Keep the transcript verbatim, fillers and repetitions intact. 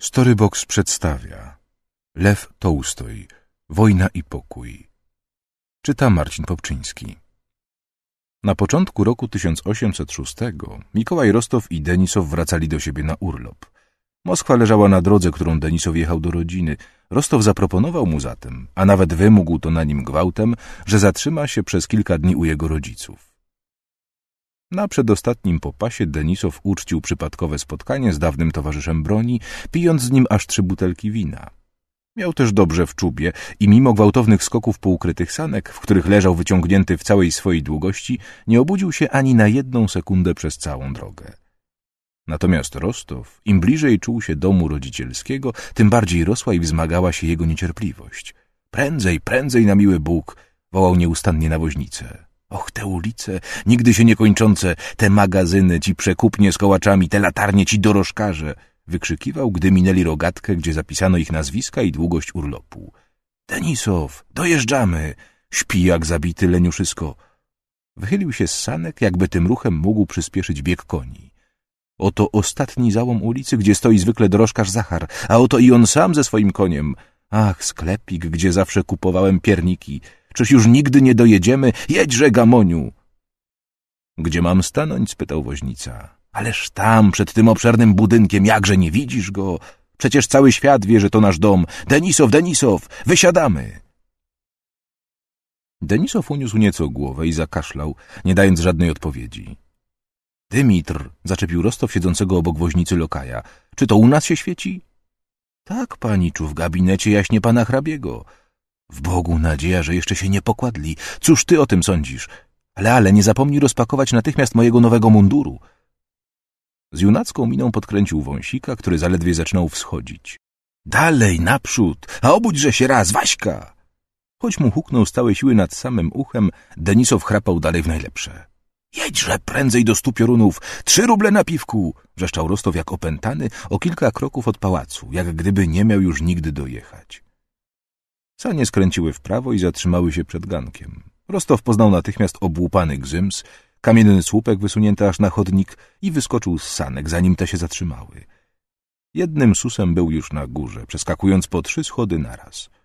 Storybox przedstawia Lew Tołstoj, Wojna i pokój. Czyta Marcin Popczyński. Na początku roku tysiąc osiemset szóstego Mikołaj Rostow i Denisow wracali do siebie na urlop. Moskwa leżała na drodze, którą Denisow jechał do rodziny. Rostow zaproponował mu zatem, a nawet wymógł to na nim gwałtem, że zatrzyma się przez kilka dni u jego rodziców. Na przedostatnim popasie Denisow uczcił przypadkowe spotkanie z dawnym towarzyszem broni, pijąc z nim aż trzy butelki wina. Miał też dobrze w czubie i mimo gwałtownych skoków po ukrytych sanek, w których leżał wyciągnięty w całej swojej długości, nie obudził się ani na jedną sekundę przez całą drogę. Natomiast Rostow, im bliżej czuł się domu rodzicielskiego, tym bardziej rosła i wzmagała się jego niecierpliwość. Prędzej, prędzej na miły Bóg, wołał nieustannie na woźnicę. Och, te ulice, nigdy się niekończące, te magazyny, ci przekupnie z kołaczami, te latarnie, ci dorożkarze, wykrzykiwał, gdy minęli rogatkę, gdzie zapisano ich nazwiska i długość urlopu. Denisow, dojeżdżamy! Śpi jak zabity leniuszysko. Wychylił się z sanek, jakby tym ruchem mógł przyspieszyć bieg koni. Oto ostatni załom ulicy, gdzie stoi zwykle dorożkarz Zachar, a oto i on sam ze swoim koniem. Ach, sklepik, gdzie zawsze kupowałem pierniki. Czyż już nigdy nie dojedziemy? Jedźże, gamoniu! Gdzie mam stanąć? Spytał woźnica. Ależ tam, przed tym obszernym budynkiem, jakże nie widzisz go? Przecież cały świat wie, że to nasz dom. Denisow, Denisow, wysiadamy! Denisow uniósł nieco głowę i zakaszlał, nie dając żadnej odpowiedzi. Dymitr, zaczepił Rostow siedzącego obok woźnicy lokaja. Czy to u nas się świeci? Tak, paniczu, w gabinecie jaśnie pana hrabiego. W Bogu nadzieja, że jeszcze się nie pokładli. Cóż ty o tym sądzisz? Ale, ale, nie zapomnij rozpakować natychmiast mojego nowego munduru. Z junacką miną podkręcił wąsika, który zaledwie zaczynał wschodzić. Dalej, naprzód, a obudźże się raz, Waśka! Choć mu huknął z całej siły nad samym uchem, Denisow chrapał dalej w najlepsze. Jedźże prędzej do stu piorunów, trzy ruble na piwku! Wrzeszczał Rostow jak opętany o kilka kroków od pałacu, jak gdyby nie miał już nigdy dojechać. Sanie skręciły w prawo i zatrzymały się przed gankiem. Rostow poznał natychmiast obłupany gzyms, kamienny słupek wysunięty aż na chodnik i wyskoczył z sanek, zanim te się zatrzymały. Jednym susem był już na górze, przeskakując po trzy schody naraz.